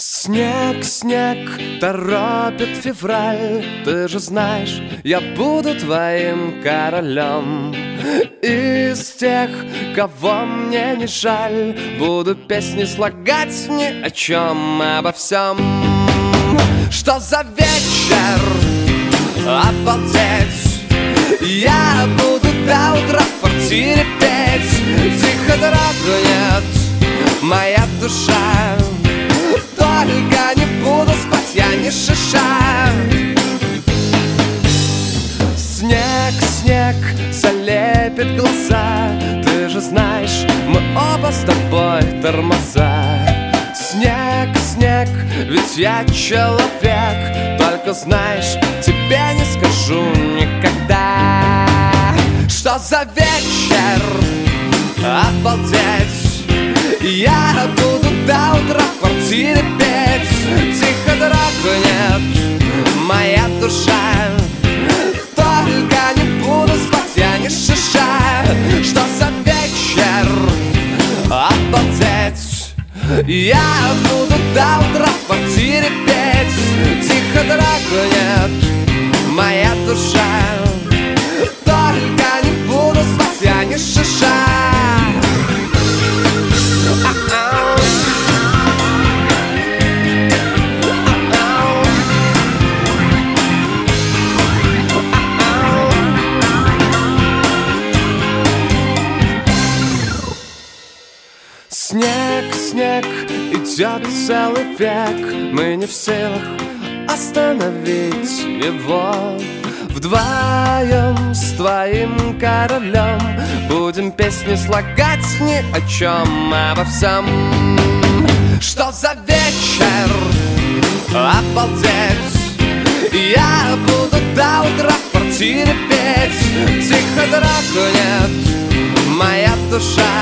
Снег, снег, торопит февраль. Ты же знаешь, я буду твоим королем. Из тех, кого мне не жаль, буду песни слагать ни о чем, обо всем. Что за вечер? Обалдеть! Я буду до утра в квартире петь. Тихо, дорогу нет, моя душа. Только не буду спать, я не шиша. Снег, снег, залепит глаза. Ты же знаешь, мы оба с тобой тормоза. Снег, снег, ведь я человек. Только знаешь, тебе не скажу никогда. Что за вечер? Обалдеть! Я буду до утра в квартире петь. Тихо, дорогу нет, моя душа. Только не буду спать, я не шиша. Что за вечер? Обалдеть! Я буду до утра в квартире петь. Тихо, дорогу нет, моя душа. Только не буду спать, я не шиша. Снег, снег, идет целый век. Мы не в силах остановить его. Вдвоем с твоим королем будем песни слагать ни о чем, обо всем. Что за вечер? Обалдеть! Я буду до утра в квартире петь. Тихо, дорогу нет, моя душа.